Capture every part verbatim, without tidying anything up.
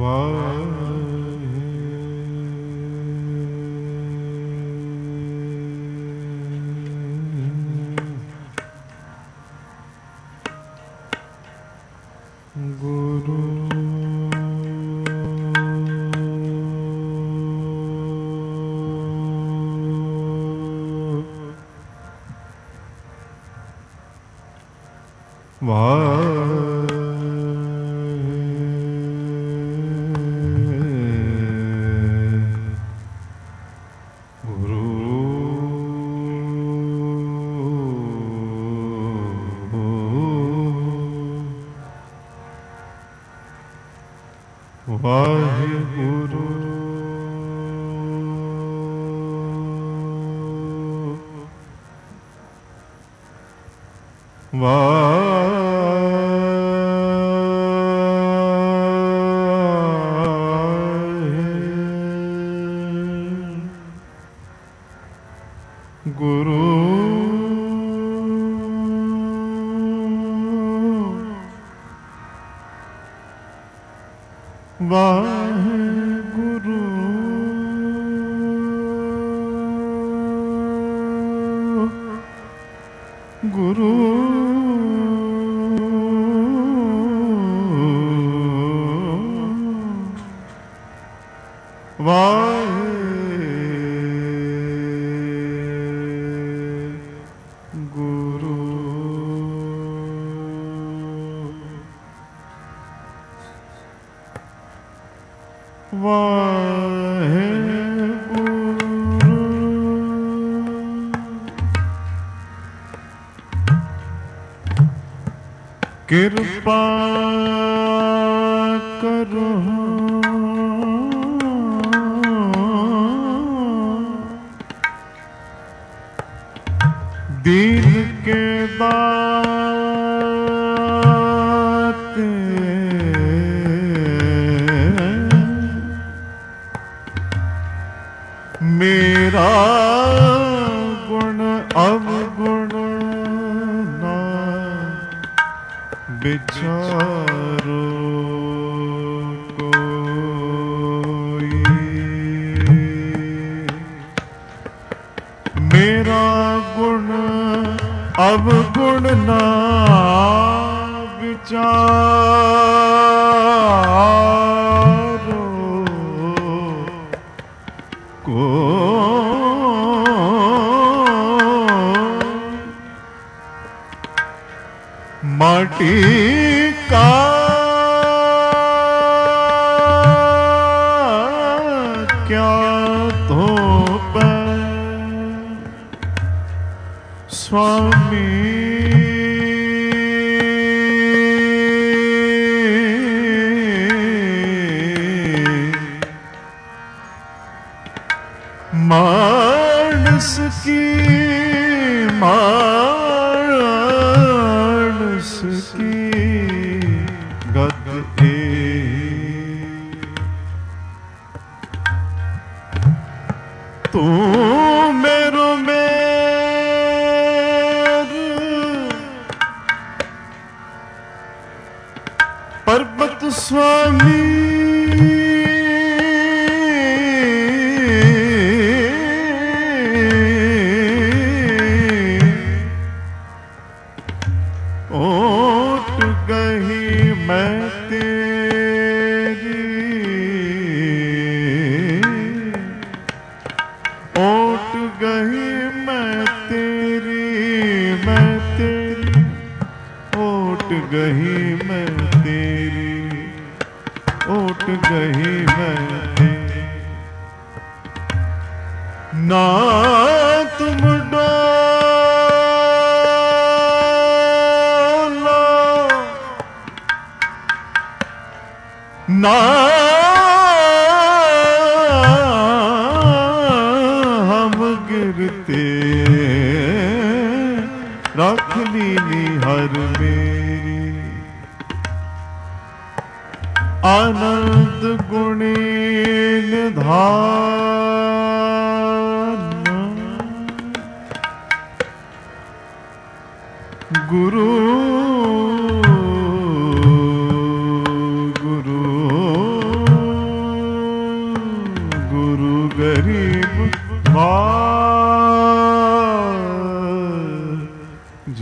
कृपा करो दीन के दाते मेरा गुण अवगुण ना विचारो कोई, मेरा गुण अवगुण ना विचारो कोई। माटी का क्या धोपै स्वामी, मानस की मानस की गत ए तू मेरो मेर पर्वत स्वामी, ओट गही मैं तेरी, ओट गही मैं तेरी, मैं तेरी, ओट गही मैं तेरी, ओट गही मैं तेरी। ना तुम डोलो ना हम गिरते, रख लीनी हर मेरी। आनंद गुणी निधान गुरु गुरु गरीब बाज।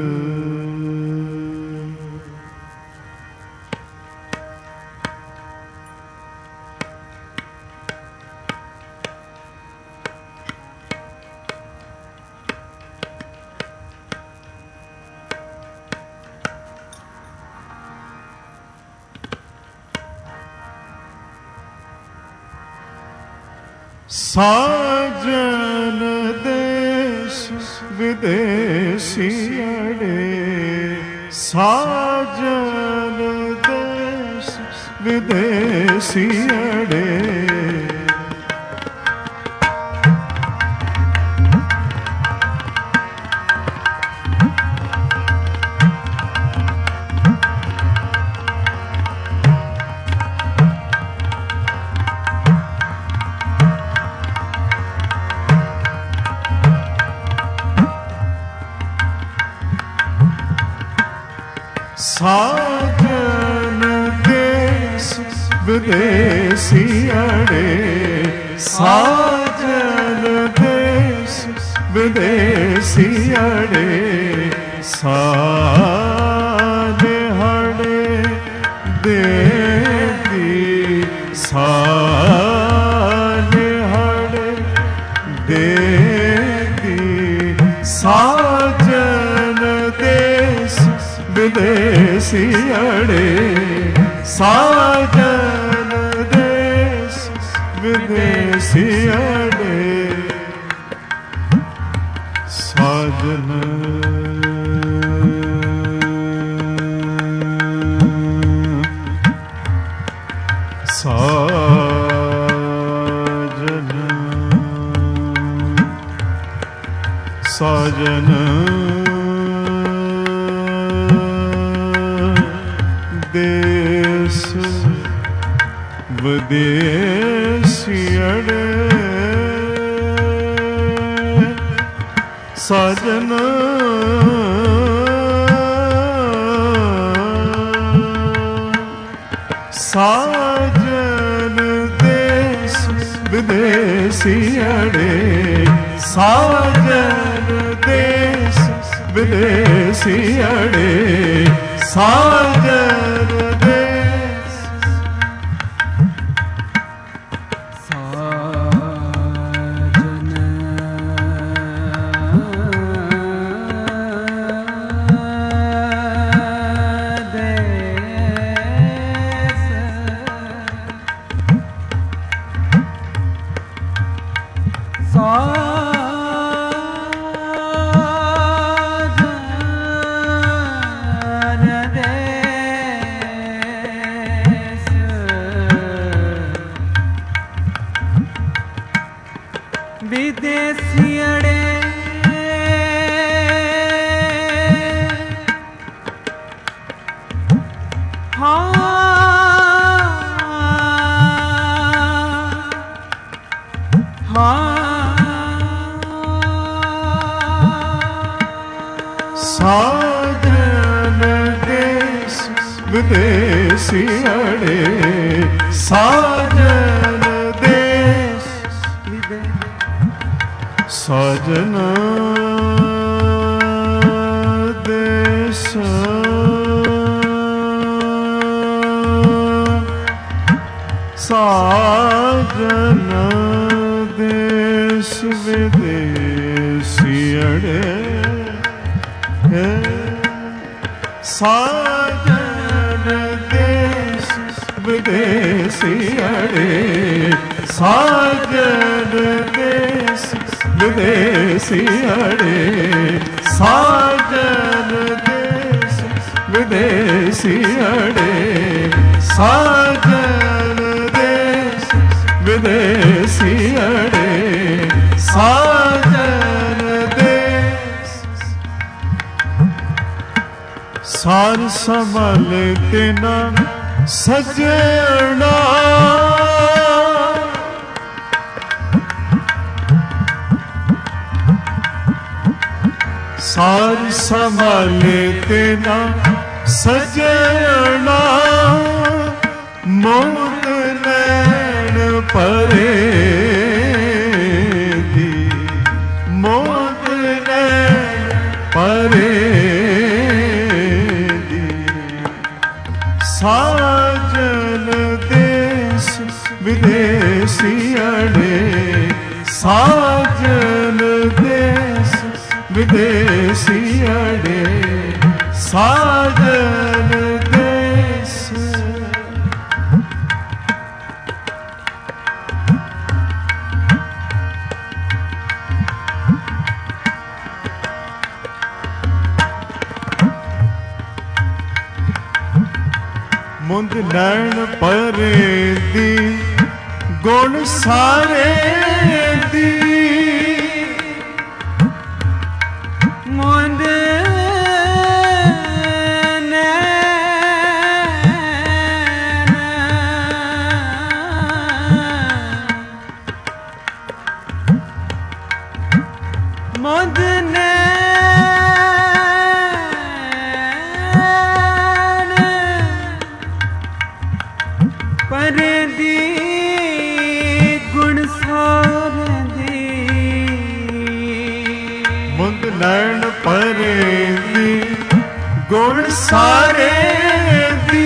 साजन देश विदेशी अड़े, साजन देश विदेशी अड़े। साजन देश विदेशी अड़े, साजन देश विदेशी अड़े। साने हड़े देवी, साने हड़े देवी। साजन देश विदेशी अड़े, साजन देश विदेशी अड़े। साजन साजन साजन देश विदेशी अड़े। साजन साजन देश विदेशी अड़े, साजन देश विदेशी अड़े। साजन देश साजन देश विदेशी अड़े। साजन देश विदेशी अड़े, साजन देश साजन देश साजन देश विदेशी अड़े। साजन देश विदेशी अड़े, साजन देश विदेशी अड़े। साजन देश विदेशी अड़े, साजन देश विदेशी अड़े। साजन देश सार संभल तेना सजना, सार संभाले तेना सजना। मोद नैन परे ਵਿਦੇਸੀ ਅੜੇ ਸਾਜਨ ਦੇਸ। ਮੁੰਦ ਨੈਣ ਪਰੇ ਦੀ ਗੁਣ ਸਾਰੇ ਦੀ ਮੁੰਦ ਮੁੰਦ ਪਰੇ ਦੀ ਗੁਣ ਸਾਰੇ ਦੀ ਮੁੰਦ ਨੈਣ ਪਰੇ ਦੀ ਗੁਣ ਸਾਰੇ ਦੀ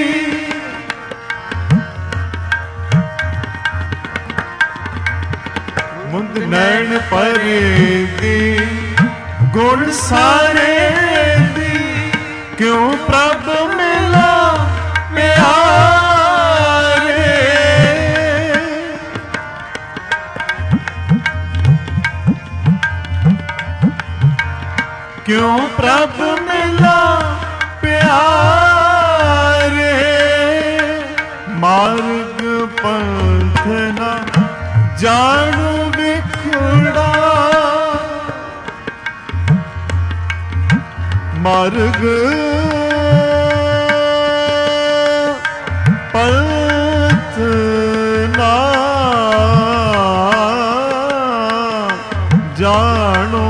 ਮੁੰਦ ਨੈਣ ਪਰੇ ਦੀ ਗੁਣ ਸਾਰੇ ਦੀ ਕਿਉਂ ਪ੍ਰਭ ਮਿਲਾ ਪਿਆਰੇ ਕਿਉਂ ਪ੍ਰਭ ਮਿਲਾ ਪਿਆਰੇ ਮਾਰਗ ਪੰਥ ਨਾ ਜਾਣੂ ਵਿਖੜਾ ਮਾਰਗ ਪੰਥ ਨਾ ਜਾਣੋ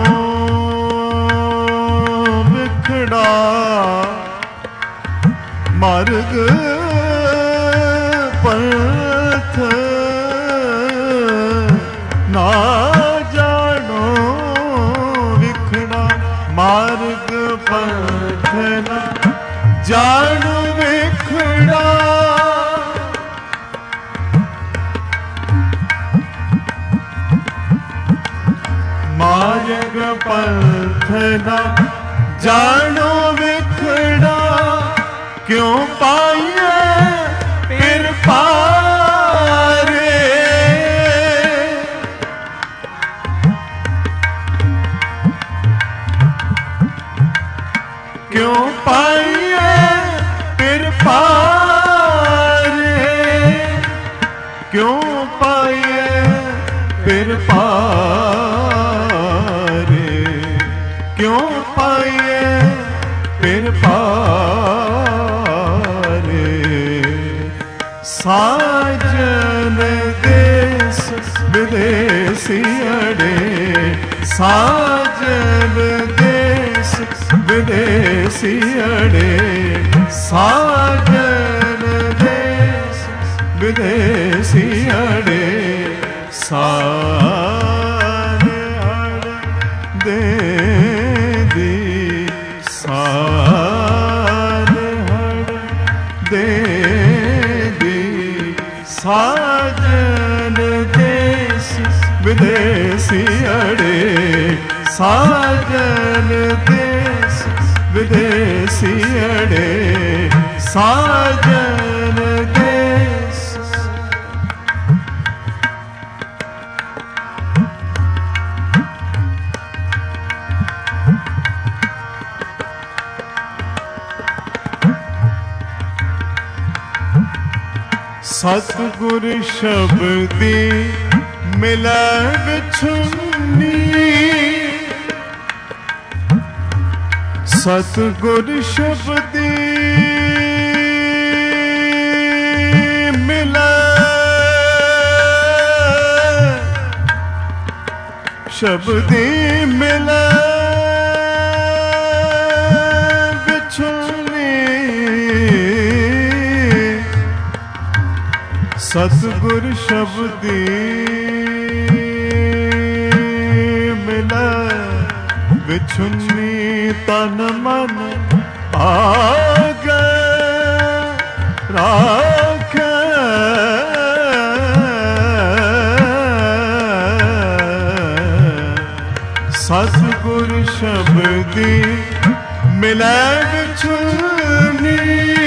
ਮਾਰਗ ਪੰਥ ਨਾ ਜਾਣੋ ਵਿਖੜਾ ਮਾਰਗ ਪੰਥ ਨਾ ਜਾਣੋ ਵਿਖੜਾ ਮਾਰਗ ਪੰਥ ਨਾ ਜਾਣੋ ਵਿਖੜਾ ਕਿਉਂ ਪਾਈਏ ਫਿਰ ਪਾਰੇ ਕਿਉਂ ਪਾਈਏ ਫਿਰ ਪਾਰੇ ਕਿਉਂ ਪਾਈਏ ਫਿਰ ਪਾਰੇ ਕਿਉਂ ਪਾਈਏ ਫਿਰ ਪਾਰੇ ਸਾਜਨ ਦੇਸ ਵਿਦੇਸੀ ਅੜੇ ਸਾਜਨ ਦੇਸ ਵਿਦੇਸੀ ਅੜੇ ਸਾਜਨ ਦੇਸ ਵਿਦੇਸੀ ਅੜੇ ਸਾਰੇ ਅੜ ਦੇ ਦੀ ਸਾਰੇ ਅੜ ਦੇ ਦੀ ਸਾਜਨ ਦੇਸ ਵਿਦੇਸੀ ਅੜੇ ਸਾਜਨ ਦੇਸ ਵਿਦੇਸੀ ਅੜੇ ਸਾਜਨ ਦੇਸ ਸਤਿਗੁਰ ਸ਼ਬਦੀ ਮਿਲੈ ਵਿਛੁੰਨੀ ਸਤਿਗੁਰ ਸ਼ਬਦੀ ਮਿਲੈ ਸ਼ਬਦੀ ਮਿਲੈ ਸਤਿਗੁਰ ਸ਼ਬਦੀ ਮਿਲੈ ਵਿਛੁੰਨੀ ਤਨ ਮਨ ਆਗੇ ਰਾਖੈ ਸਤਿਗੁਰ ਸ਼ਬਦੀ ਮਿਲੈ ਵਿਛੁਨੀ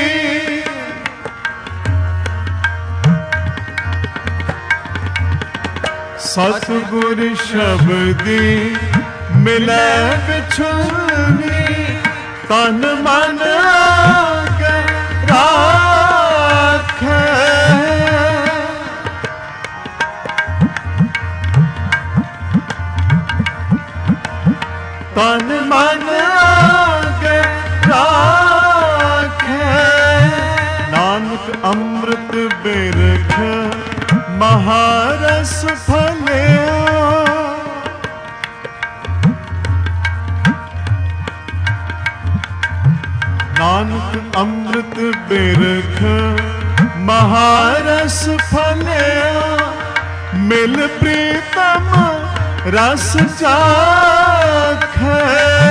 ਸਤਿਗੁਰ ਸ਼ਬਦੀ ਮਿਲੈ ਵਿਛੁਨੀ ਤਨ ਮਨ ਆਗੇ ਰਾਖੈ ਤਨ ਮਨ ਆਗੇ ਰਾਖੈ ਨਾਨਕ ਅੰਮ੍ਰਿਤ ਬਿਰਖ ਮਹਾਰਸ ਫਲਿਆ ਨਾਨਕ ਅੰਮ੍ਰਿਤ ਬਿਰਖ ਮਹਾਰਸ ਫਲਿਆ ਮਿਲ ਪ੍ਰੀਤਮ ਰਸ ਚਾਖੈ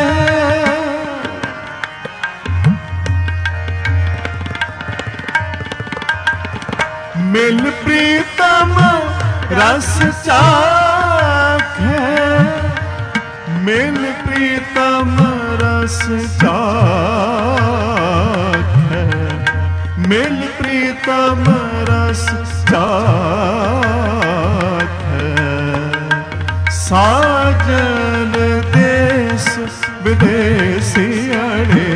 ਮਿਲ ਪ੍ਰੀਤਮ ਰਸ ਚਾਖੈ ਮਿਲ ਪ੍ਰੀਤਮ ਰਸ ਚਾਖੈ ਮਿਲ ਪ੍ਰੀਤਮ ਰਸ ਚਾਖੈ ਸਾਜਨ ਦੇਸ ਵਿਦੇਸੀਅੜੇ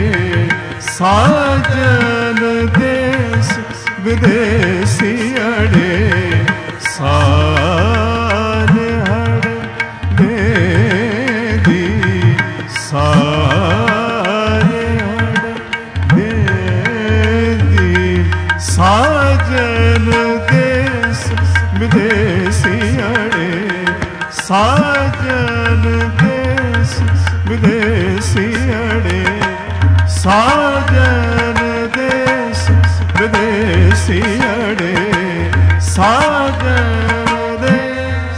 ਸਾਜਨ ਦੇਸ ਵਿਦੇਸੀਅੜੇ ਸਾਰੇ ਹੜ ਦੇ ਦੀ ਸਾਰੇ ਹੜ ਦੇ ਦੀ ਸਾਜਨ ਦੇਸ ਵਿਦੇਸੀਅੜੇ ਸਾਜਨ ਦੇਸ ਵਿਦੇਸੀਅੜੇ ਸਾਜਨ ਦੇਸ ਵਿਦੇਸੀਅੜੇ ਸਾਜਨ ਦੇਸ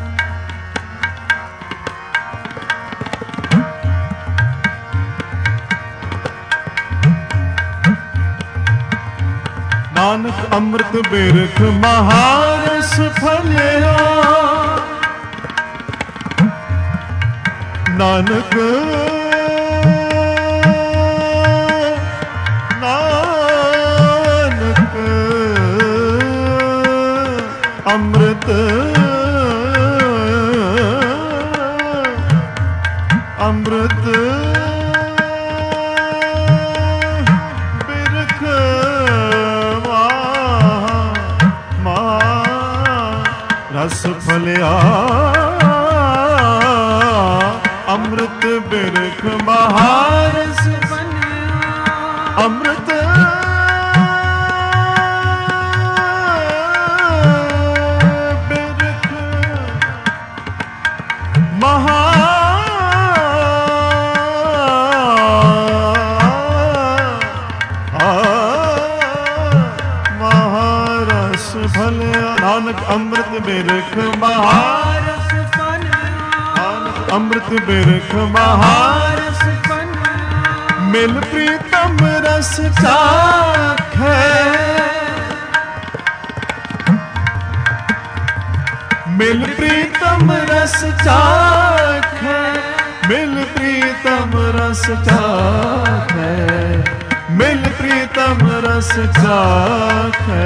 ਨਾਨਕ ਅੰਮ੍ਰਿਤ ਬਿਰਖ ਮਹਾਰਸ ਫਲਿਆ ਨਾਨਕ ਨਾਨਕ ਅੰਮ੍ਰਿਤ ਅੰਮ੍ਰਿਤ ਬਿਰਖ ਮਹਾ ਰਸ ਫਲਿਆ ਅੰਮ੍ਰਿਤ ਬਿਰਖ ਮਹਾਰਸ ਫਲਿਆ ਅੰਮ੍ਰਿਤ ਬਿਰਖ ਮਹਾ ਮਹਾਰਸ ਫਲਿਆ ਨਾਨਕ ਅੰਮ੍ਰਿਤ ਬਿਰਖ ਮਹਾਰਸ ਅੰਮ੍ਰਿਤ ਬਿਰਖ ਮਹਾਰਸ ਫਲਿਆ ਮਿਲ ਪ੍ਰੀਤਮ ਰਸ ਚਾਖੈ ਮਿਲ ਪ੍ਰੀਤਮ ਰਸ ਚਾਖੈ ਮਿਲ ਪ੍ਰੀਤਮ ਰਸ ਚਾਖੈ ਮਿਲ ਪ੍ਰੀਤਮ ਰਸ ਚਾਖੈ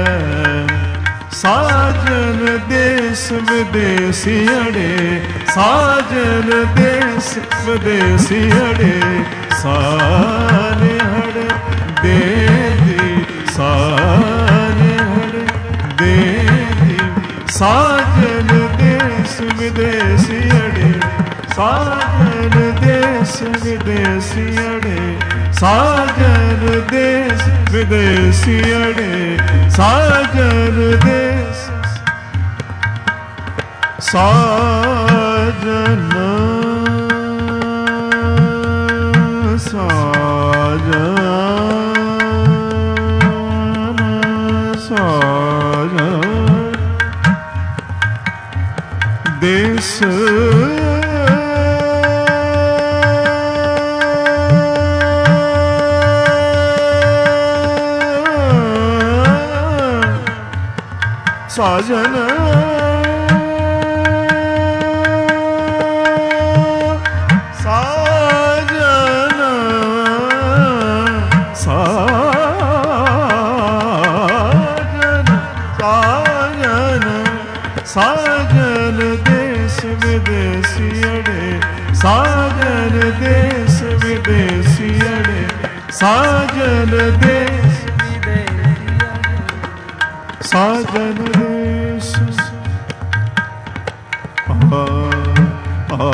ਸਾਜਨ ਦੇਸ ਵਿਦੇਸੀਅੜੇ ਸਾਜਨ ਦੇਸ ਵਿਦੇਸੀਅੜੇ ਸਾਰੇ ਹੜ ਦੇ ਦੀ ਸਾਰੇ ਹੜ ਦੇ ਦੀ ਸਾਜਨ ਦੇਸ ਵਿਦੇਸੀਅੜੇ ਸਾਜਨ ਦੇਸ ਵਿਦੇਸੀਅੜੇ ਸਾਜਨ ਦੇਸ ਵਿਦੇਸੀਅੜੇ ਸਾਜਨ ਦੇਸ ਸਾਜਨ ਸਾਜਨ ਸਾਜਨ ਦੇਸ ਸਾਜਨ साजन देश विदेशी अड़े, साजन देश विदेशी अड़े, साजन देश साजन देश आ आ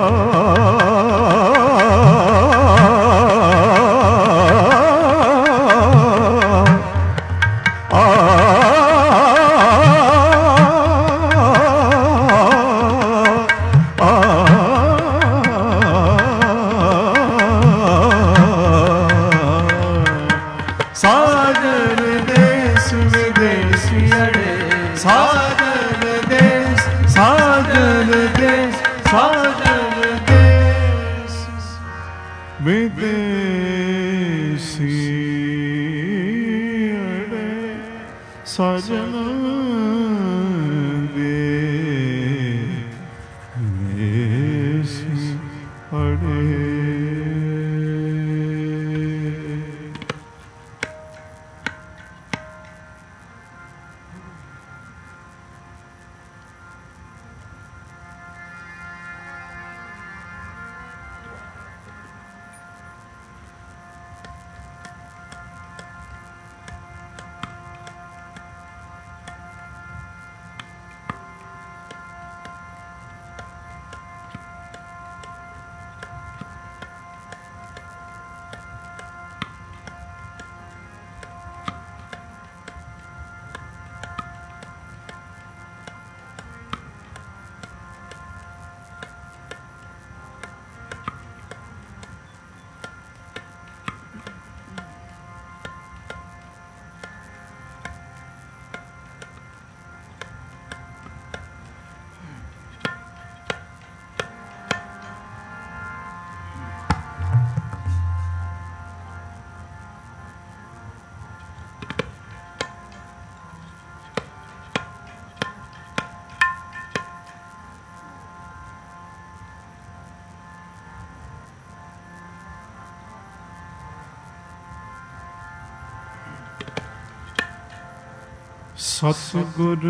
सतगुर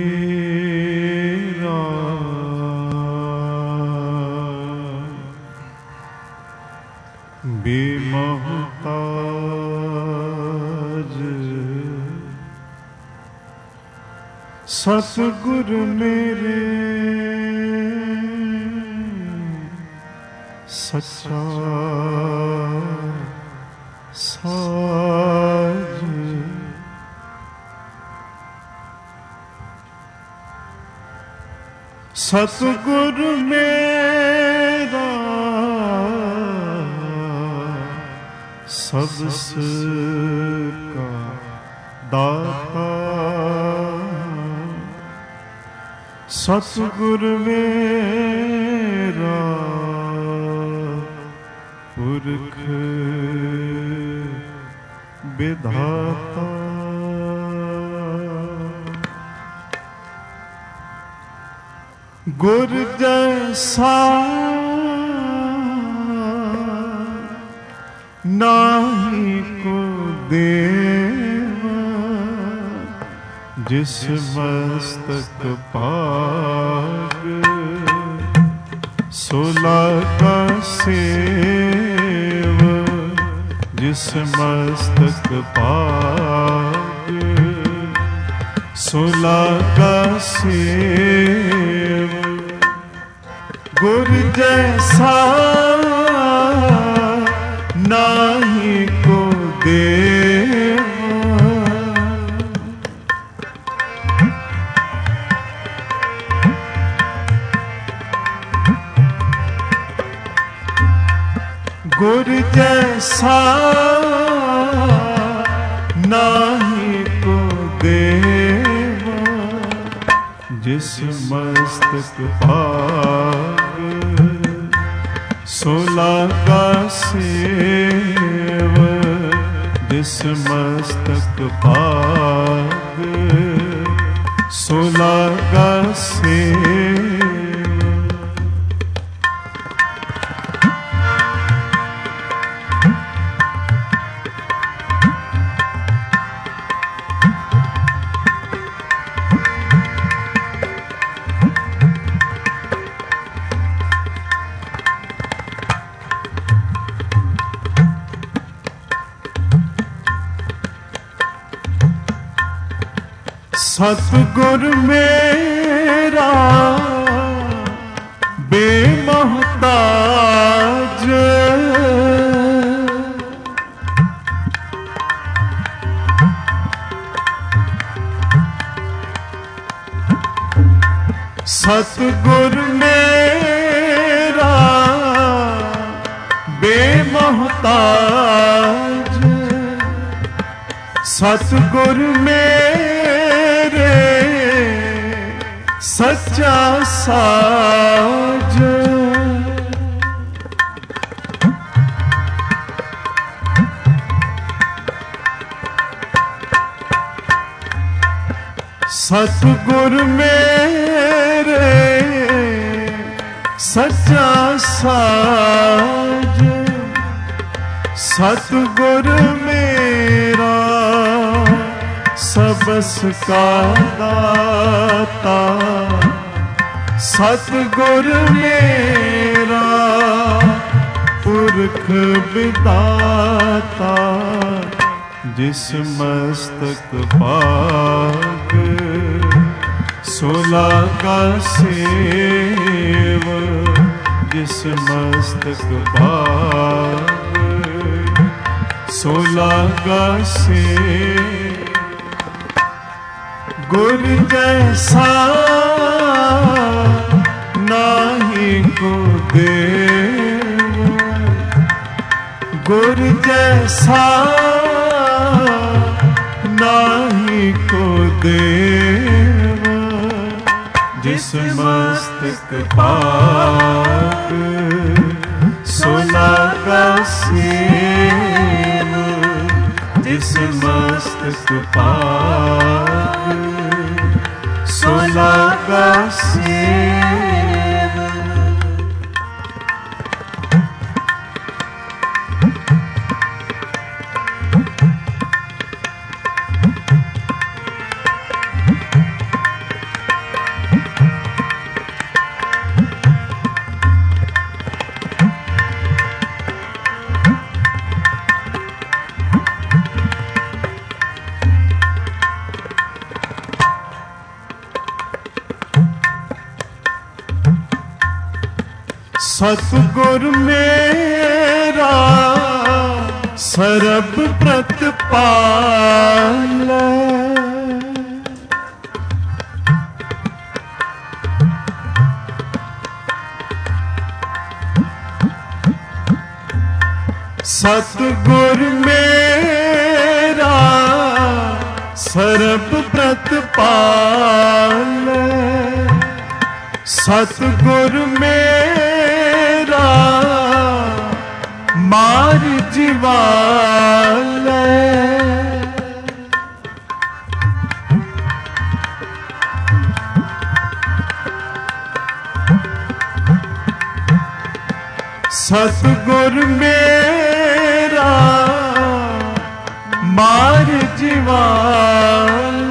मेरा बेमोहताज, सतगुर मेरे सच्चा साज, सतगुर मेरा सबस का दाता, सतगुर मेरा पुरख विधाता, गुर जैसा नाही को देवा, जिस मस्तक पाग सोला का सेव, जिस मस्तक पाग सोला का सेव, गुर जैसा नाही को देवा, गुर जैसा नाही को देवा, जिस मस्तक पाग सोला का सेव, जिस मस्तक पाग सोला का सेव, सतगुर मेरा बेमोहताज, सतगुर मेरा बेमोहताज, सतगुर मेरे सच्चा साज। सतगुर मेरे सच्चा साज, सतगुर मेरा सबस का दाता, सतगुर मेरा पुरख विदाता, जिस मस्तक पाग सोला का सेव, जिस मस्तक पाग सोला का सेव। गुर जैसा नाही को देव, गुर जैसा नाही को देव, जिस मस्तक पाग सोला का सेव, जिस मस्तक पाग सोला का सेव। सतगुर मेरा सरब प्रतिपाल, सतगुर मेरा सरब प्रतिपाल, सतगुर मेरा मार जीवाल, सतगुर मेरा मार जीवाल,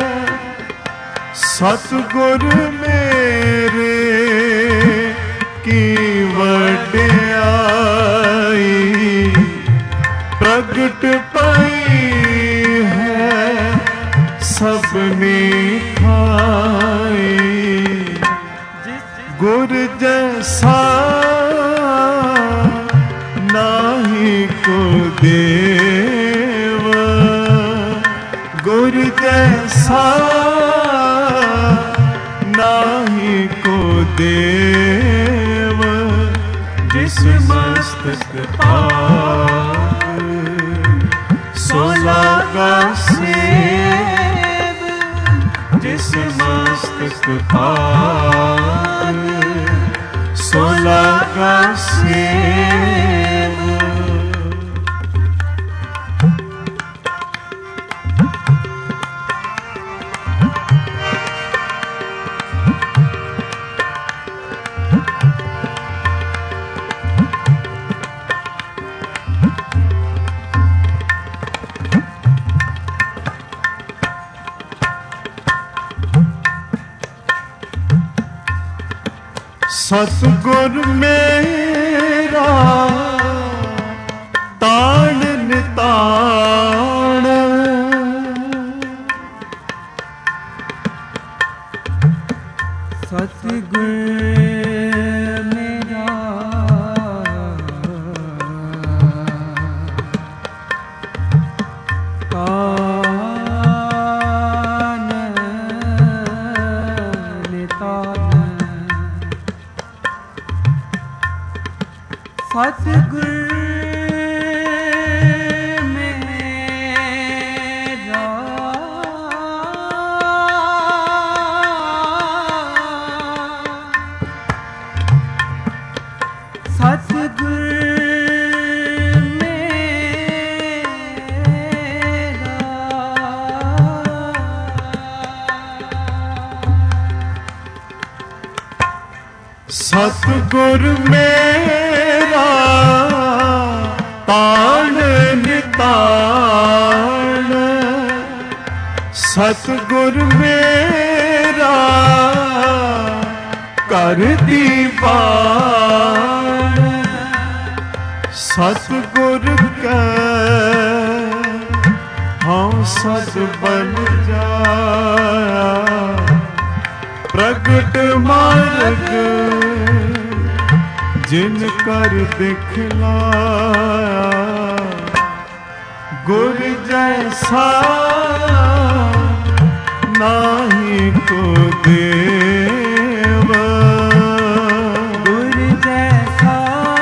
सतगुर मेरे की वड्याई प्रगट पाई है सबने खाई। गुर जैसा नाही को देव, गुर जैसा नाही को देव, जिस मस्तक पाग सोला का सेव, जिस मस्तक पाग सोला का सेव। सतगुर मेरा ताण निताण, ਮੇਰਾ ਕਾਨ ਨਿਤਾਨ ਸਤਿਗੁਰ ਸਤਿਗੁਰ ਮੇਰਾ ਤਾਣ ਨਿਤਾਣ ਸਤਿਗੁਰ ਮੇਰਾ ਘਰ ਦੀਵਾਨ ਸਤਿਗੁਰ ਕੈ ਹਉ ਸਦ ਬਨ ਜਾਇਆ ਪ੍ਰਗਟ ਮਾਰਗ ਜਿਨ ਕਰ ਦਿਖਲਾਇਆ ਗੁਰ ਜੈਸਾ ਨਾਹੀ ਕੋ ਦੇਵ ਗੁਰ ਜੈਸਾ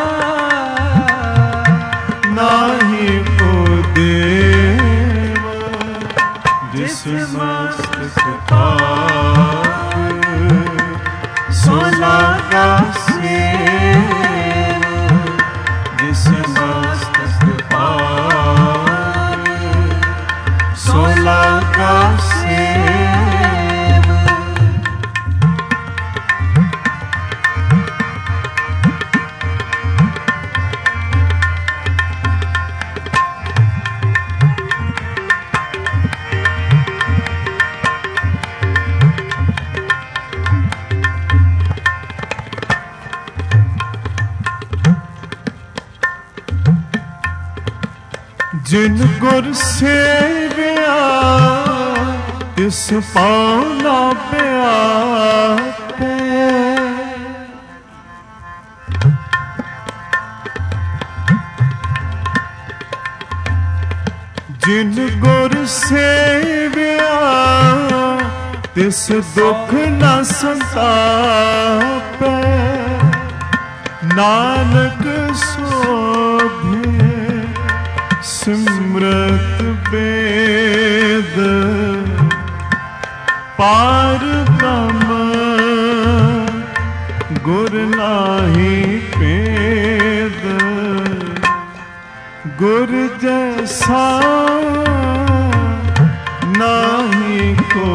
ਨਾਹੀ ਕੋ ਦੇਵ ਜਿਸ ਮਸਤਕ ਪਾਪ ਸੋ ਲਾਗਾ ਸੇਵ ਜਿਸ ਮਸਤਕ ਪਾਪ ਸੋ ਲਾਗਾ ਸੇਵ ਜਿਨ ਗੁਰ ਸੇਵਿਆ ਤਿਸ ਪਾਉਣਾ ਪਿਆਪੇ ਜਿਨ ਗੁਰ ਸੇਵਿਆ ਤਿਸ ਦੁਖ ਨਾ ਸੰਤਾਪੈ ਨਾਨਕ ਸੋਭੇ ਸਿਮਰਤ ਬੇਦ ਪਾਰ ਬ੍ਰਹਮ ਗੁਰ ਨਾਹੀ ਭੇਦ ਗੁਰ ਜੈਸਾ ਨਾਹੀ ਕੋ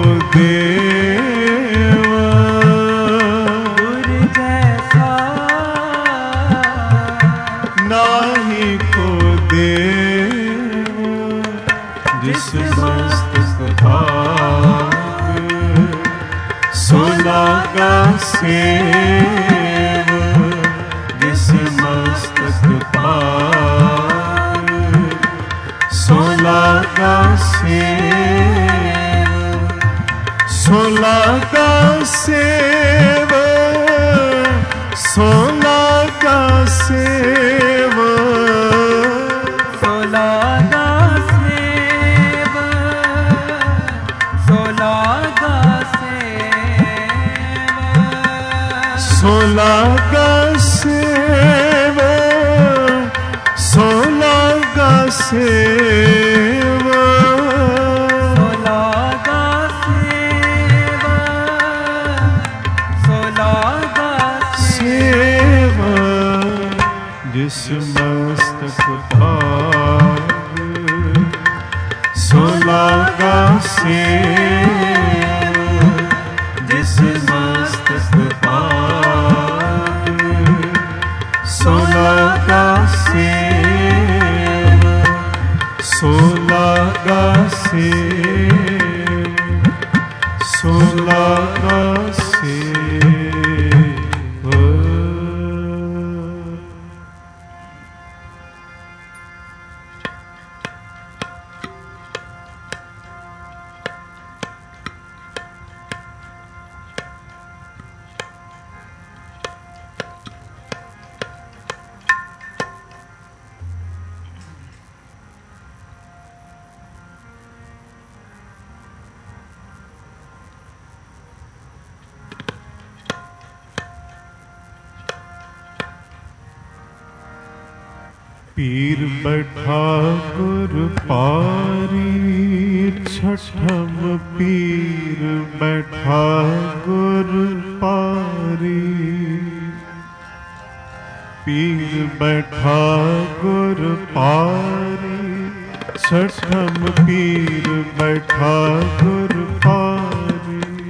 ਦੇਵ ਗੁਰ ਜੈਸਾ ਨਾਹੀ ਕੋ ਦੇਵ ਜਿਸ ਮਸਤਕ ਭਾਗ ਸੋ ਲਾਗਾ ਸੇਵ ਜਿਸ ਮਸਤਕ ਭਾਗ ਸੋ ਲਾਗਾ ਸੇਵ ਸੋ ਲਾਗਾ ਸੇਵ ਸੋ ਲਾਗਾ ਸੇਵ ਸੋ ਲਾਗਾ ਸੇਵ ਸੋ ਲਾਗਾ ਸੇਵ ਸੋ ਲਾਗਾ ਸੇਵ ਸੋ ਲਾਗਾ ਸੇਵ ਸੋ ਲਾਗਾ ਸੇਵ ਸੋ ਲਾਗਾ ਸੇਵ ਜਿਸ ਮਸਤਕ ਭਾਗ ਸੋ ਲਾਗਾ ਸੇਵ ਜਿਸ ਮਸਤਕ ਭਾਗ ਸੋ ਲਾਗਾ ਸੇਵ ਸੋ ਲਾਗਾ ਸੇਵ ਸੋ ਲਾਗਾ ਸੇਵ पीर बैठा गुर पारी, छठम पीर बैठा गुर पारी। पीर बैठा गुर पारी, छठम पीर बैठा गुर पारी।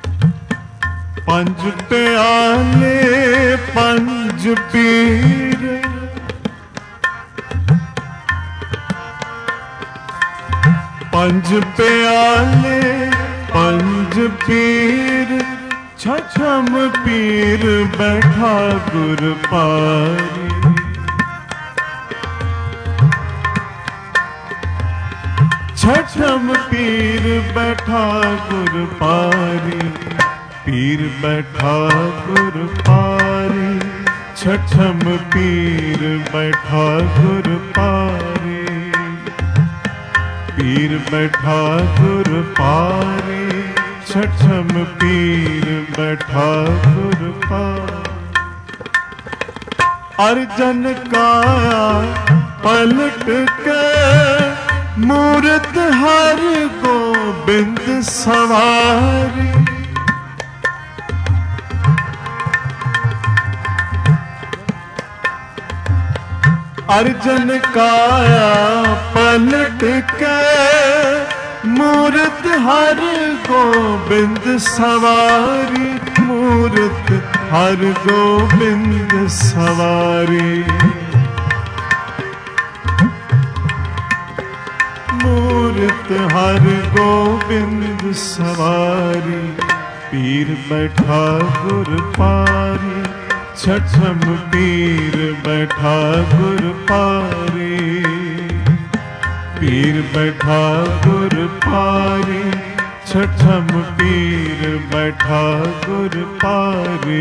पंज प्याले पंज पीर, पंज प्याले पंज पीर, छठम पीर बैठा गुर पारी। छठम पीर बैठा गुर पारी। पीर बैठा गुर पारी, छठम पीर बैठा गुर पारी। पीर बैठा गुर पारी, छठम पीर बैठा गुर पारी। अर्जन काया पलट के, मूरत हर गोबिंद सवारी। अर्जन काया पलट के, मूरत हर गोबिंद सवारी। मूरत हर गोबिंद सवारी। मूरत हर गोबिंद सवारी। पीर बैठा गुर पारी, छठम पीर बैठा गुर पारी। पीर बैठा गुर पारी, छठम पीर बैठा गुर पारी।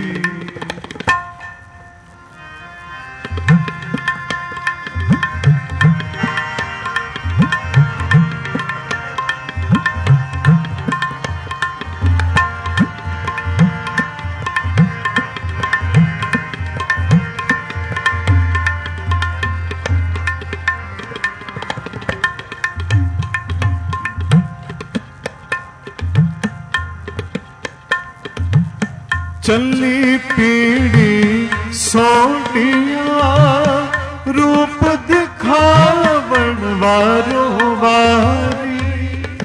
चली पीढ़ी सोटिया, रूप दिखावन वारो वारी।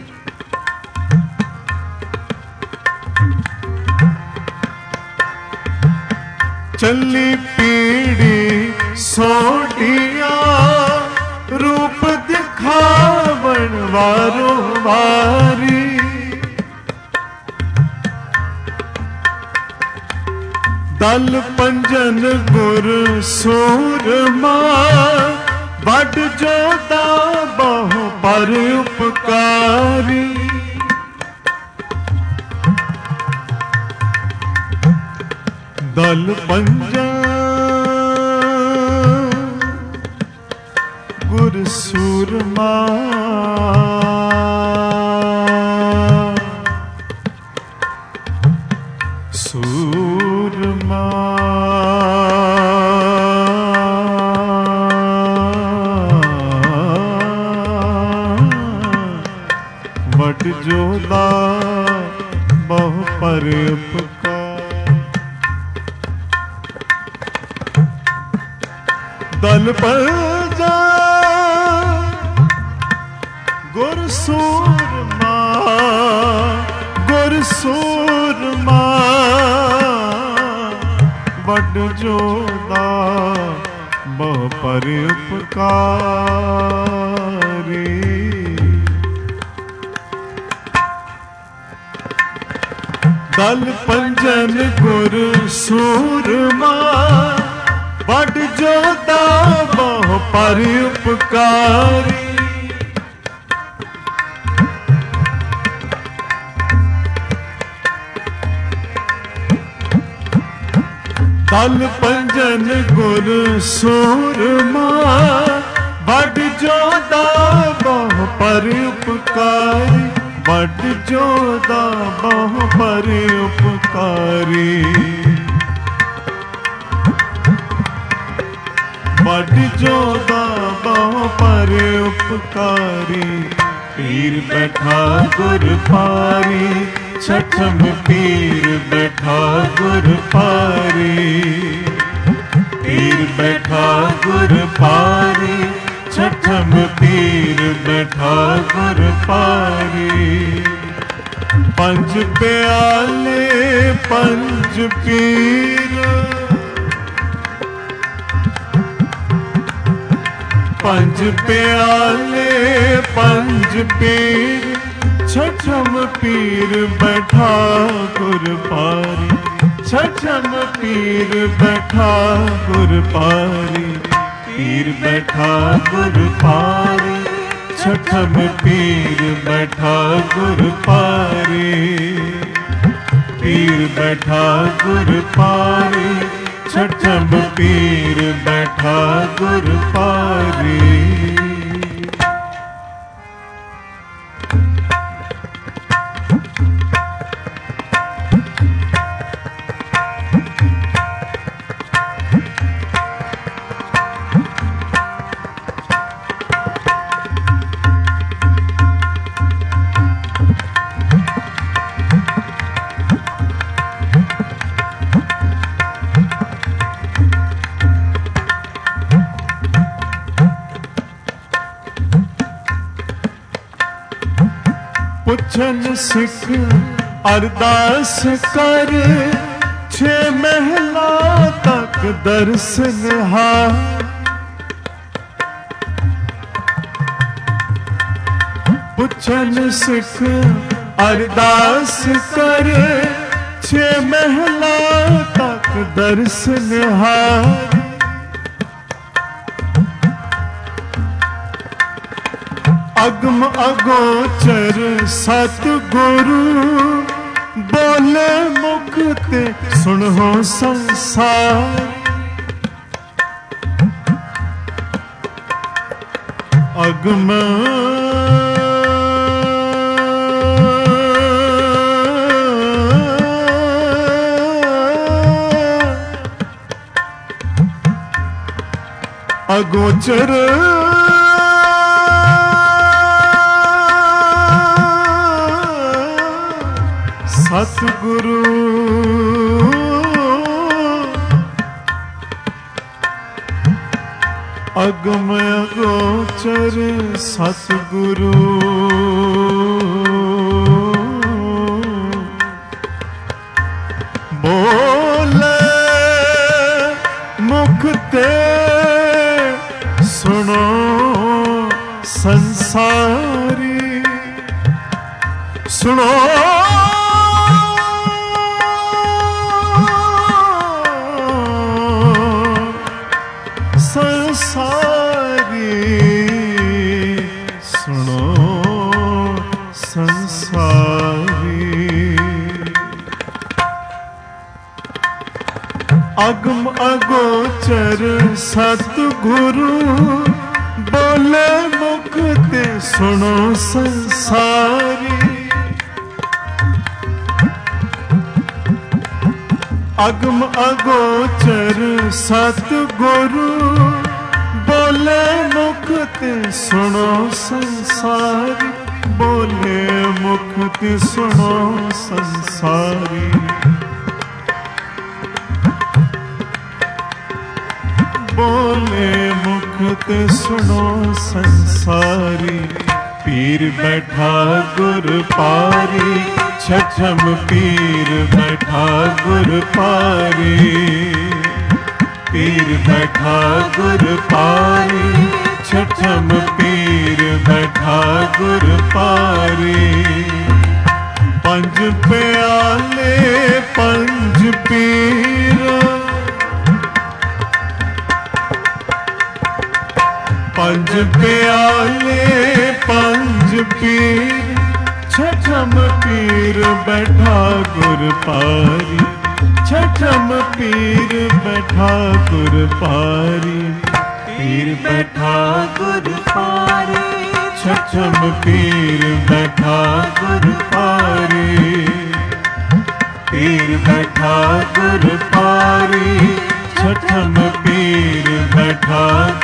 चली पीढ़ी सोटिया, रूप दिखावन वारो वारी। दल पंजन गुर सूरमा, बड़ जोदा बहु पर उपकारी। दल पंजन गुर सूरमा, सूरमा बड़ जोदा बहु पर उपकार। दल पंजा गुर सूरमा, गुर सूरमा बड़ जोदा बहु पर उपकारी। दल पंजन गुर सूरमा, बड़ जोदा बहु पर उपकारी। दल पंजन गुर सूरमा, बड़ जोदा बहु पर उपकारी। बड़ जोदा बहु पर उपकारी। वड जोदा बहु पर उपकारी, पीर बैठा गुर पारी, छठम पीर बैठा गुर पारी। पीर बैठा गुर पारी, छठम पीर बैठा गुर पारी। पंज प्याले पंज पीर, पंज प्याले पंज पीर, छठम पीर बैठा गुर पारी। छठम पीर बैठा गुर पारी, पीर बैठा गुर पारी, छठम पीर बैठा गुर पारी। पीर बैठा गुर पारी, छठम पीर बैठा गुर पारी। पुछन सिख अरदास कर, छे महला तक दर्श निहार। पुछन सिख अरदास कर, छे महला तक दर्श निहार। अगम अगोचर सतगुरु, बोले मुख ते सुनहो संसार। अगम अगोचर सतगुरु, अगम अगोचर सतगुरु। बोले मुख ते सुनो संसारी, सुनो संसारी, सुनो संसारी। अगम अगोचर सतगुरु, बोले मुख ते सुनो संसारी। अगम अगोचर सतगुरु, बोले मुख ते सुनो संसारी। बोले मुख ते सुनो संसारी। बोले मुख ते सुनो संसारी। पीर बैठा गुर पारी, छठम पीर बैठा गुर पारी। पीर बैठा गुर पारी, छठम पीर बैठा गुर पारी। पंज प्याले पंज पीर, पंज प्याले पंज पीर, छठम पीर बैठा गुर पारी। छठम पीर बैठा गुर पारी। पीर बैठा गुर पारी, छठम पीर बैठा गुर पारी। पीर बैठा गुर पारी, छठम पीर बैठा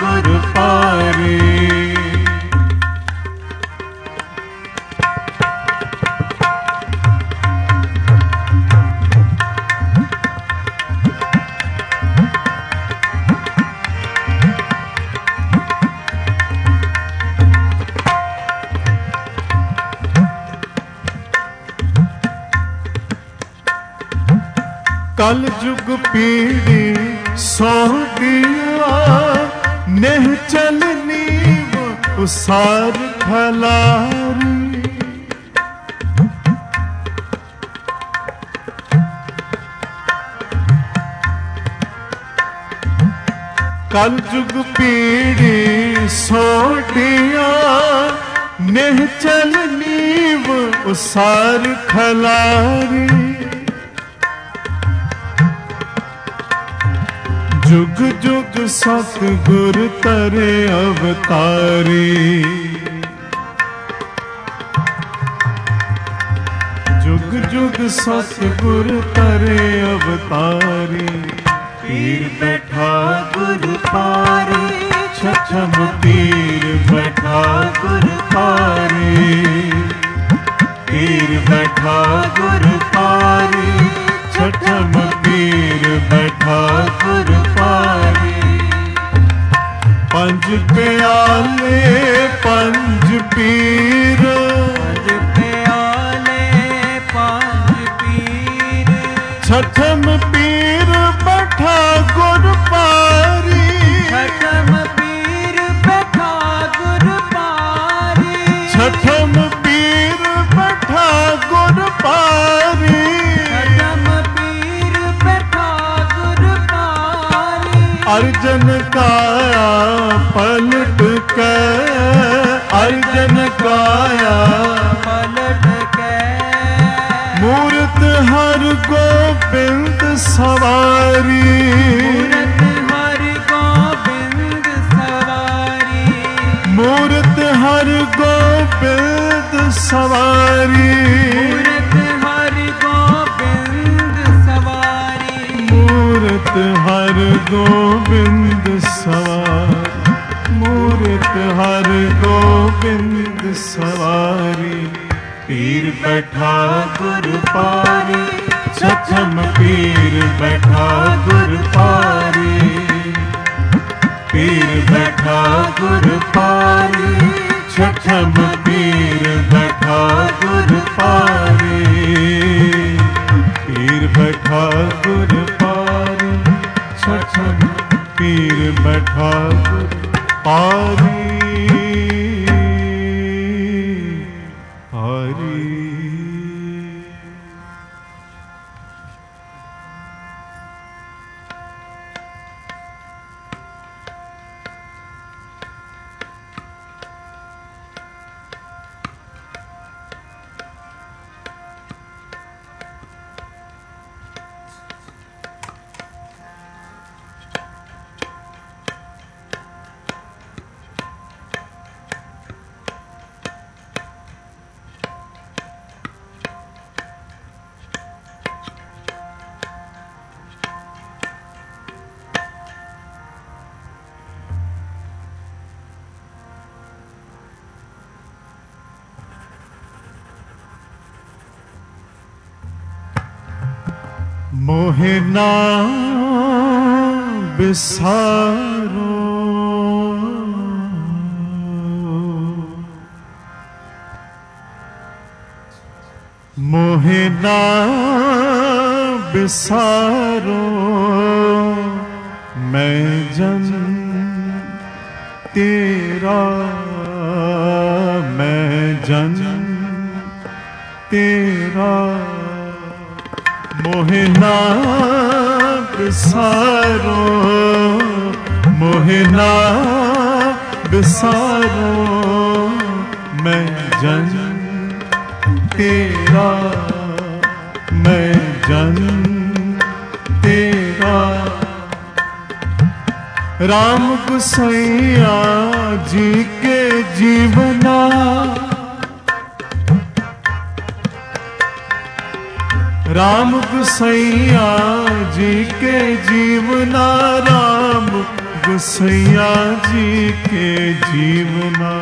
कल जुग पीढ़ी सौ दिया नेह चलनी वो उसार खलारी। कल जुग पीढ़ी सोटिया नेह चलनी वो उसार खलारी। जुग जुग सतगुर तरे अवतारी। जुग जुग सतगुर तरे अवतारी। पीर बैठा गुर पारी, छछम पीर बैठा गुर पारी। पीर बैठा गुर पारी, छछम पीर बैठा गुर पारी। पंज प्याले पंज पीर, पंज प्याले पंज पीर। छठम पीर बैठा गुर पारी। छठम पीर बैठा गुर पारी। छठम पीर बैठा गुर पारी। छठम पीर बैठा गुर पारी। अर्जन काया पलट के, अर्जन काया पलट के। मूरत हर गोबिंद सवारी। मूरत हर गोबिंद सवारी। मूरत हर गोबिंद सवारी। मूरत हर गोबिंद सवारी। मूरत हर गोबिंद सवारी। मूरत हर गोबिंद सवारी। पीर बैठा गुर पारी, छछम पीर बैठा गुर पारी। पीर बैठा गुर पारी, छछम पीर बैठा गुर पारी। पीर बैठा गुर पारी, छछम पीर बैठा गुर पारी। मोहे ना बिसारो, मोहे ना बिसारो। मैं जन तेरा, मैं जन तेरा। मोहे ना बिसारो, मोहे ना बिसारो। मैं जन तेरा, मैं जन तेरा। राम गुसैया जी के जीवना, राम गुसैया जी के जीवना। राम गुसैया जी के जीवना।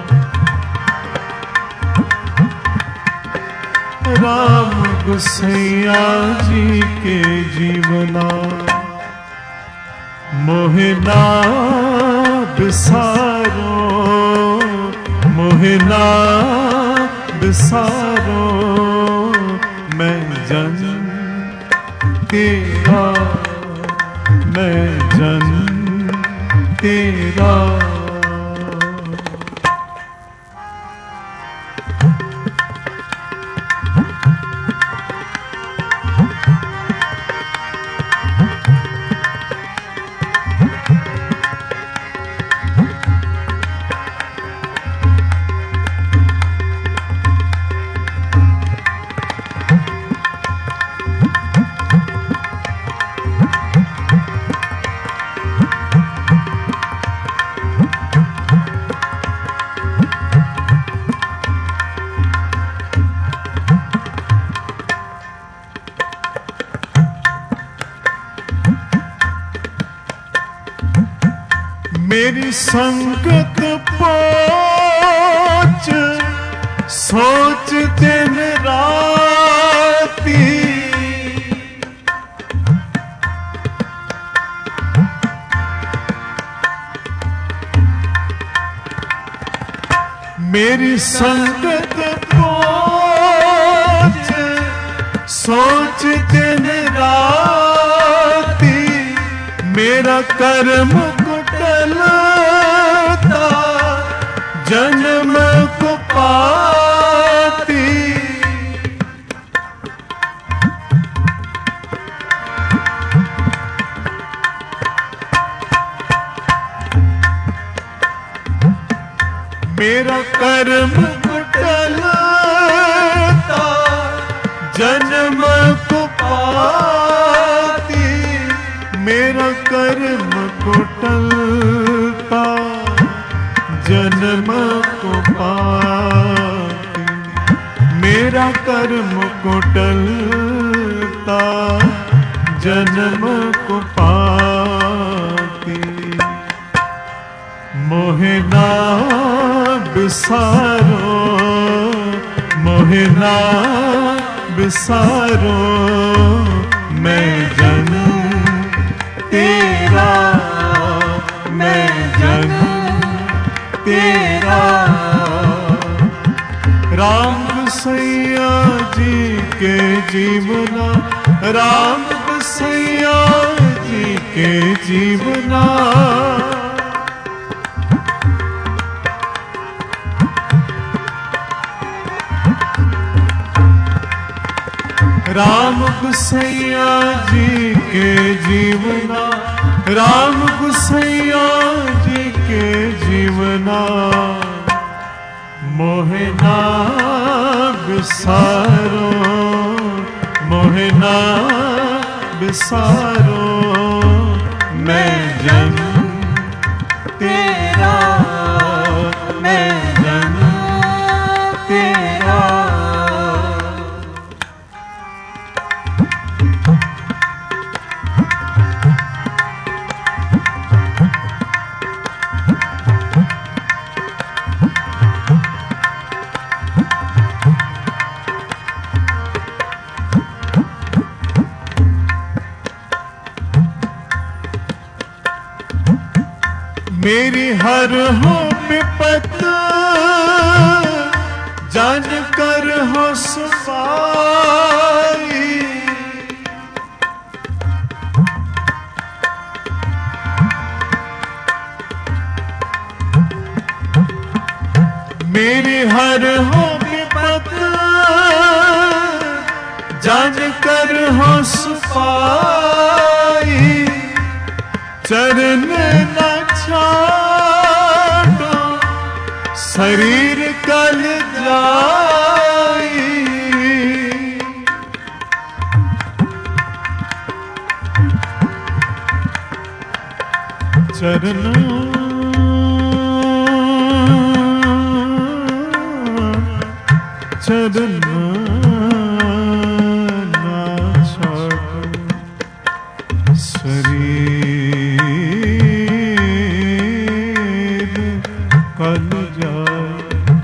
राम गुसैया जी के जीवना। मोहे ना बिसारो, मोहे ना बिसारो। मैं जन तेरा मैं जन तेरा। मेरी संगत पोच सोच दिन राती, मेरी संगत पोच सोच दिन राती, मेरा कर्म कुटलता जन्म को पाती। मेरा कर्म कुटलता जन्म को पाती, मेरा कर्म कुटलता जन्म को पाती, मेरा कर्म कुटलता जन्म को पाती। मोहे ना बिसारो, मोहे ना बिसारो, मैं जन तेरा, मैं जन तेरा। राम गोसैया जी के जीवना, राम गोसैया जी के जीवना। राम गोसैया जी के जीवना, राम गोसैया जी के जीवना। मोहे ना बिसारो, मोहे ना बिसारो, मैं जन तेरा, मैं जन तेरा। मेरी हर हो विपत जान कर हो सुसाई, मेरी हर हो विपत जान कर हो सुपाई। चरण न छाड़ो शरीर कल जाई, चरण चरण न छाड़ो शरीर कल जाए।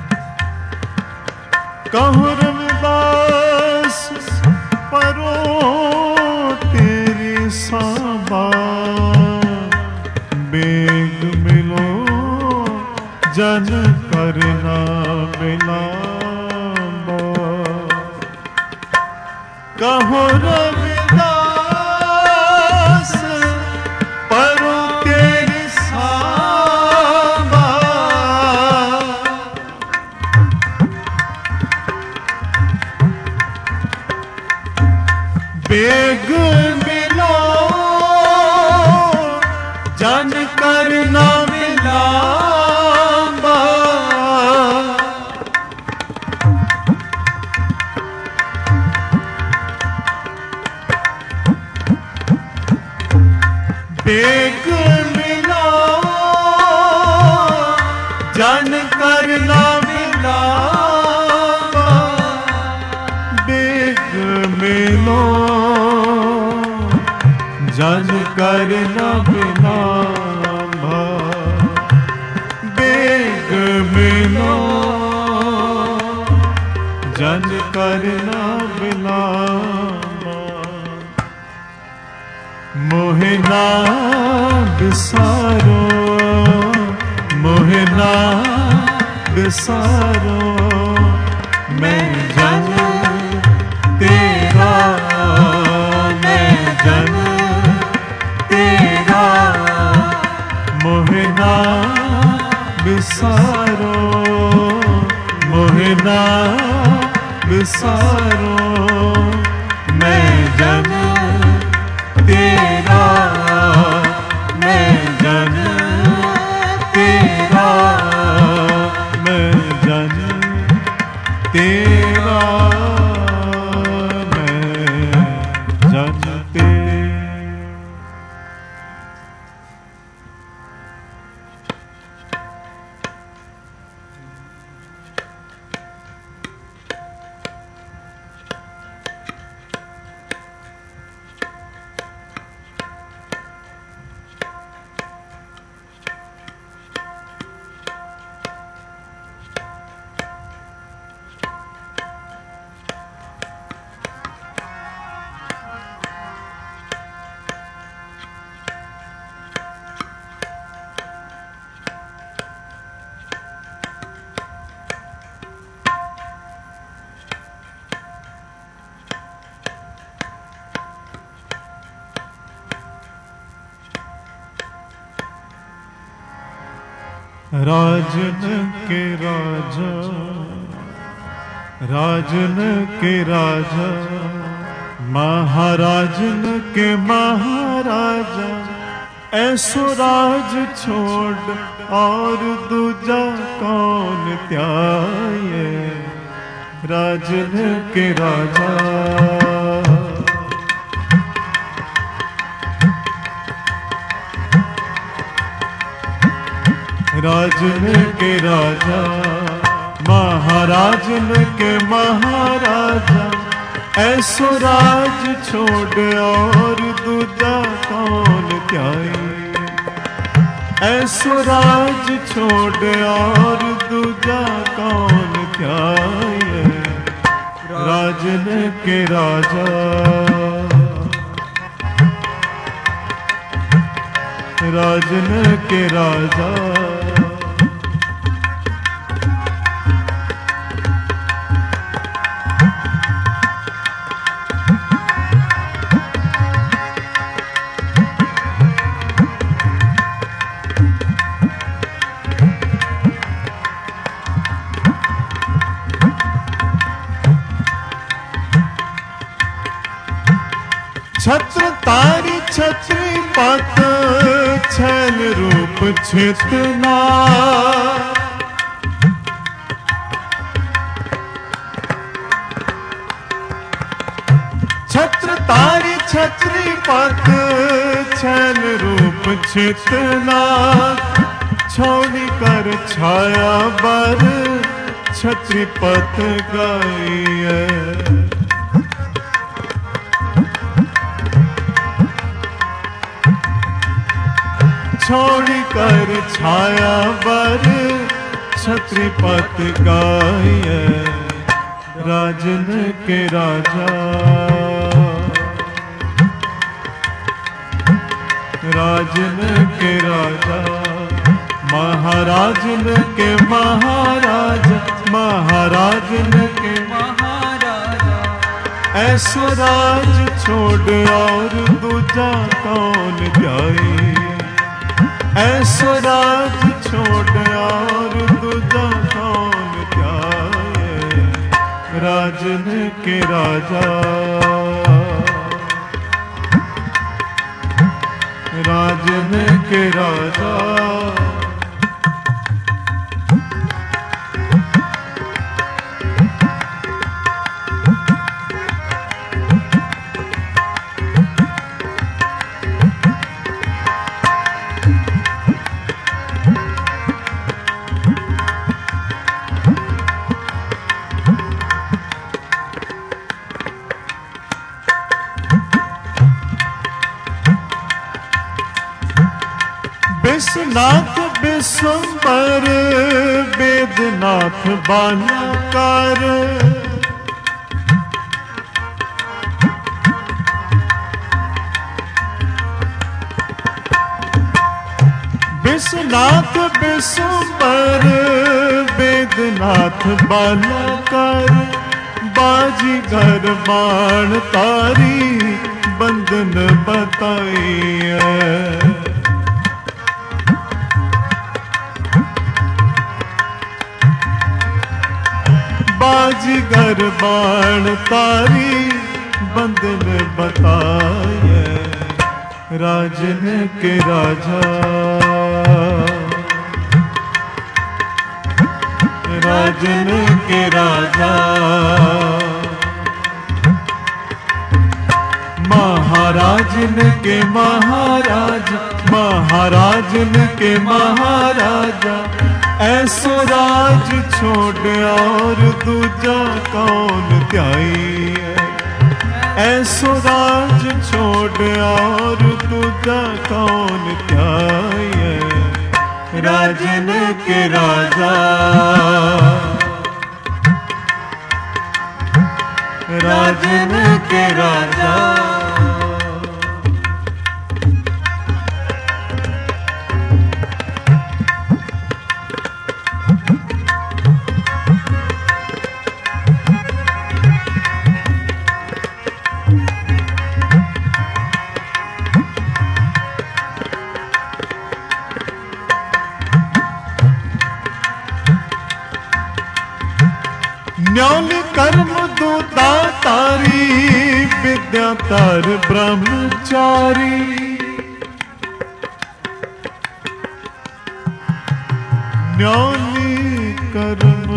कहूँ रविदास परो तेरी सांबा, बेग मिलो जन करना बिलाबा। कहूँ रविदास ना मिलावा, बेग मिला जन कर ना मिलावा, बेग मिलो जन कर ना मिलावा, बेग मिलो जन कर ना मिलावा, मोहे ना बिसारो, मोहे ना बिसारो, मैं जन तेरा, मैं जन तेरा, मोहे ना बिसारो, मोहे ना बिसारो, मैं जन तेरा, मैं जन तेरा, मैं जन तेरा, मैं जन तेरा। राजन के राजा, राजन के राजा, महाराजन के महाराजा, ऐसो राज छोड़ और दूजा कौन त्याये, राजन के राजा, राजन के राजा, महाराजन के महाराजा, ऐसो राज छोड़ और दूजा कौन त्याये, ऐसो राज छोड़ और दूजा कौन त्याये, राजन के राजा, राजन के राजा, छत्र तारी छत्री पत छल रूप छितना, छत्र तारी छत्री पत छल रूप छितना, छोड़ी कर छाया बर छत्री पत गाइए, छोड़ी कर छाया बर छत्रीपत गाये, राजन के राजा, राजन के राजा, महाराजन के महाराजा, महाराजन के महाराजा, ऐसो राज छोड़ और दूजा कौन जाए, ऐसो राज छोड़ और दूजा कौन त्याये, राजन के राजा, राजन के राजा। विश्वनाथ विश्वंबर वेदनाथ बालकर विश्वनाथ विश्वंबर वेदनाथ बालकर बाजीगर बाण तारी बंधन बताइए बाजीगर बाण तारी बंधन बताए राजन के राजा राजन के राजा महाराजन के महाराज महाराजन के महाराजा ऐसो राज छोड़ और दूजा कौन त्याई ऐसो राज छोड़ और दूजा कौन त्याई राजन के राजा राजन के राजा न्योल कर्म दूता तारी विद्या तार ब्रह्मचारी न्योली कर्म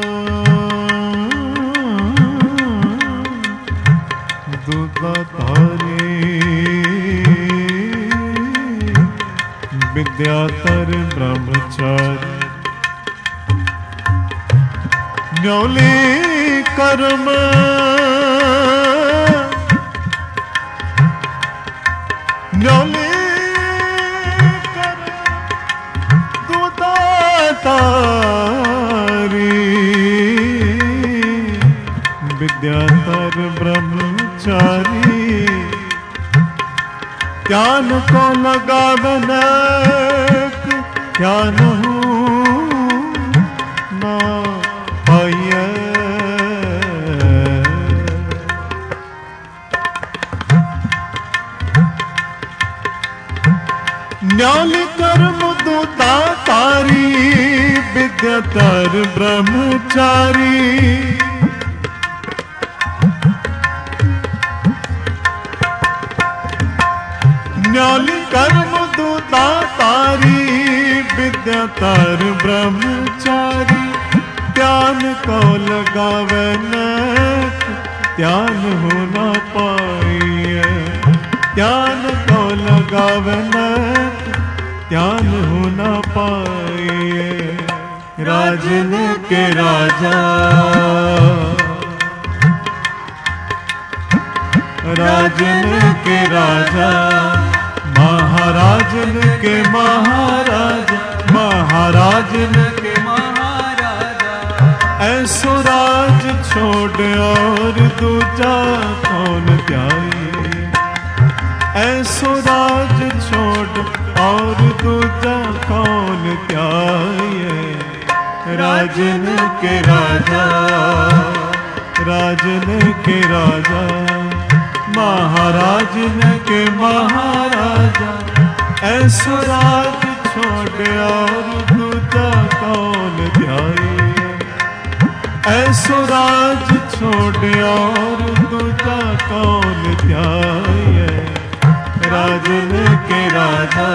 दूता तारी विद्या तार ब्रह्मचारी न्योली कर्म न्योली कर्म दूता तारी विद्याधर ब्रह्मचारी ध्यान को लगावन ध्यान ना पाइए न्याल कर्म दूता तारी विद्याधर ब्रह्मचारी न्याल कर्म दूता तारी विद्याधर ब्रह्मचारी ध्यान को लगावे ध्यान हो ना पाइए ध्यान को लगावे ध्यान हो ना पाइए राजन के राजा राजन के राजा महाराजन के महाराज महाराजन के ऐसो राज छोड़ और दूजा कौन त्याई ऐसो राज छोड़ और दूजा कौन त्याई राजन के राजा राजन के राजा महाराजन के महाराजा ऐसो राज छोड़ और दूजा कौन त्याई ऐसो राज छोड़ और दूजा कौन त्याई राजन के राजा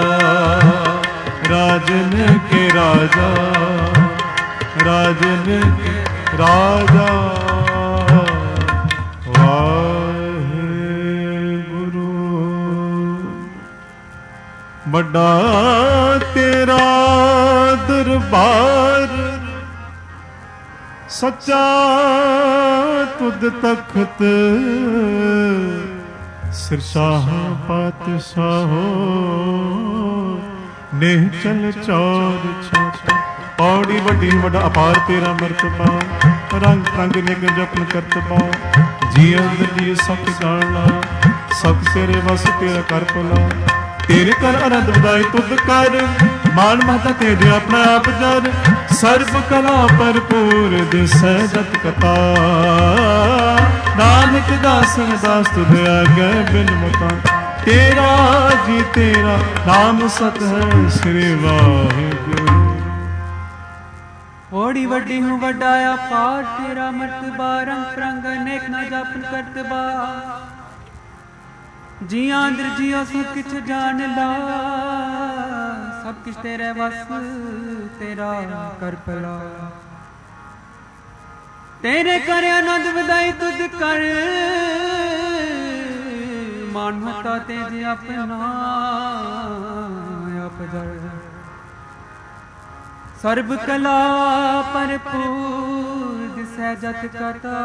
राजन के राजा राजन के राजा वाहेगुरु बड़ा तेरा दरबार सच्चा तुद तख्त सिरशाह पातशाहो नेह चल चौर छाप पौड़ी वड्डी वड्डा अपार तेरा मर्तबा रंग रंग निग जपन करतबा जी अंदर जी सब जाना सब तेरे वस तेरा कर भला तेरे कर आनंद बधाई तुद कर मान महता तेरे अपना आप जर सर्व कला भरपूर दिसै जत कथा नानक दासन दास तुझ आगे बिन मुता तेरा जी तेरा नाम सत है श्री वाहिगुरु ओड़ी वड्डी हूँ वड्डाया पाठ तेरा मर्तबा रंग रंग अनेक ना जापन करतबा जी आंद्र जियो सब किछ जान ला सब किछ तेरे वस तेरा कर भला तेरे कर आनंद बधाई तुद कर मान मता तेज अपना अपजर सर्व कला भरपूर दिसै जत कथा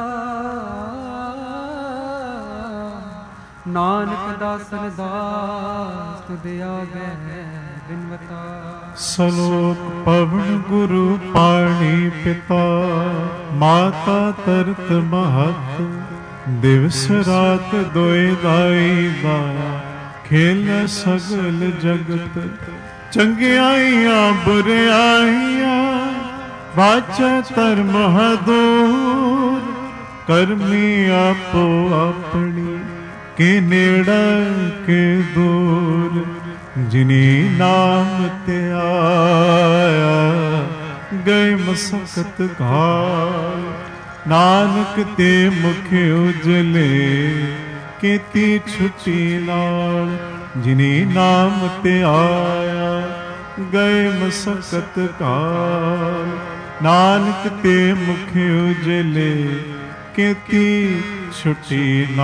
नानक दासन दास तुद आगे बिनवता सलोक पवन गुरु पाणी पिता माता तरत महत दिवस रात दोए दाई दाया खेल सगल जगत चंगियाइयां बुरियाइयां वाचा धर्म दूर करमी आपो अपनी के नेड़ा के दूर जिनी नाम ते आया गए मसकत घाल नानक ते मुख उजले केती छुट्टी नाल जिनी नाम ते आया गए मसकत काल नानक ते मुख उजले केती छुट्टी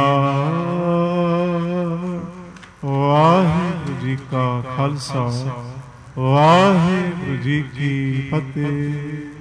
नाल वाहिगुरू जी का खालसा वाहिगुरू जी की फतेह।